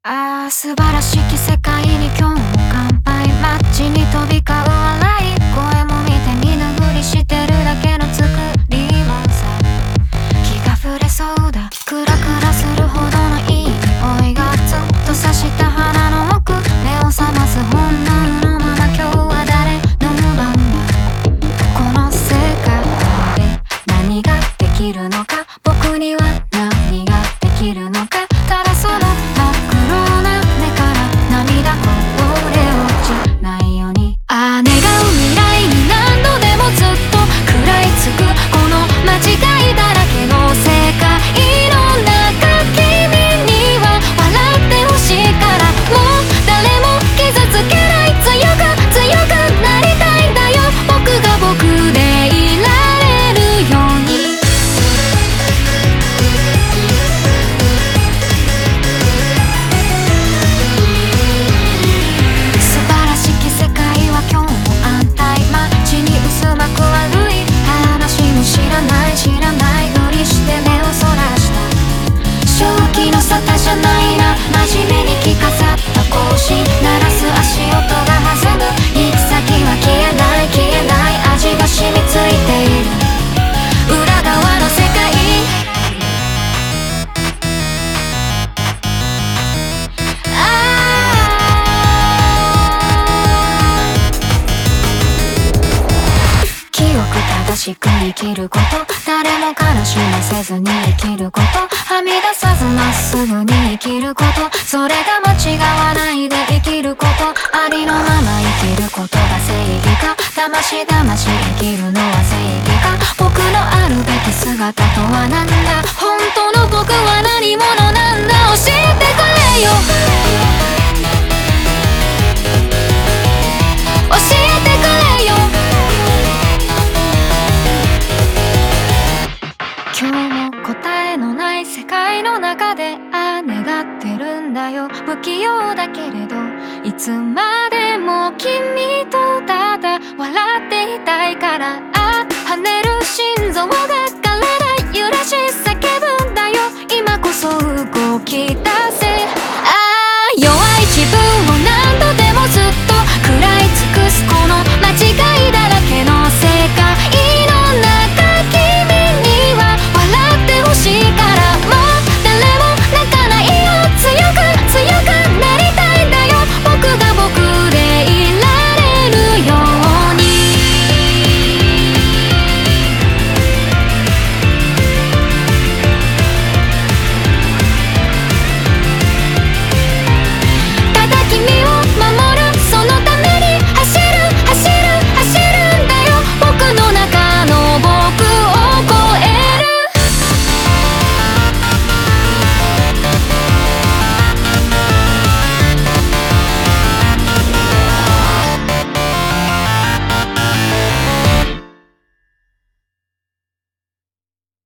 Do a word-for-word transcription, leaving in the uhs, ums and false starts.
ああ素晴らしき世界に今日も乾杯。街に飛び交う笑い声も見て見ぬふりしてるだけの作りはさ、気が触れそうだ。クラクラするほどのいい匂いがずっと刺した花の奥、目を覚ます本能のまま今日は誰の番だ。この世界で何ができるのか、僕には何ができるのか。ただその真っ黒な目から涙こぼれ落ちないように、ああ願う未来に何度でもずっと食らいつくこの間違いだらけの世界の中、君には笑ってほしいから、もう誰も傷つけない、強く強くなりたいんだよ、僕が僕でいられるように。素晴らしき世界は今日も安泰。街に渦巻く悪い話も知らない知らないふりして目をそらした。正気の沙汰じゃないな、真面目に着飾った格子鳴らす足音が弾む、行き先は消えない消えない味が染みついている裏側の世界。清く正しく生きること、誰も悲しませずに生きること、はみ出さずまっすぐに生きること、それが間違わないで生きること、ありのまま生きることが正義か、だましだまし生きるのは正義か。僕のあるべき姿とは何だ、本当の僕は何者なんだ、教えてくれよ教えてくれよ。今日も答えのない世界の中でああ願ってるんだよ、不器用だけれどいつまでも君とただ笑っていたいから、ああ跳ねる心臓が体揺らし叫ぶんだよ、今こそ動き出